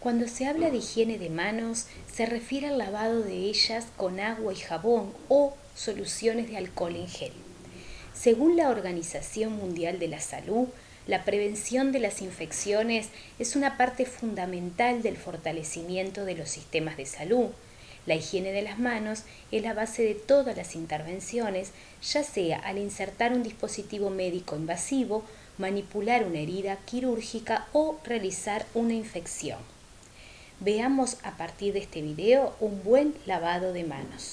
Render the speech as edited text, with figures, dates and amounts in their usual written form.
Cuando se habla de higiene de manos, se refiere al lavado de ellas con agua y jabón o soluciones de alcohol en gel. Según la Organización Mundial de la Salud, la prevención de las infecciones es una parte fundamental del fortalecimiento de los sistemas de salud. La higiene de las manos es la base de todas las intervenciones, ya sea al insertar un dispositivo médico invasivo, manipular una herida quirúrgica o realizar una infección. Veamos a partir de este video un buen lavado de manos.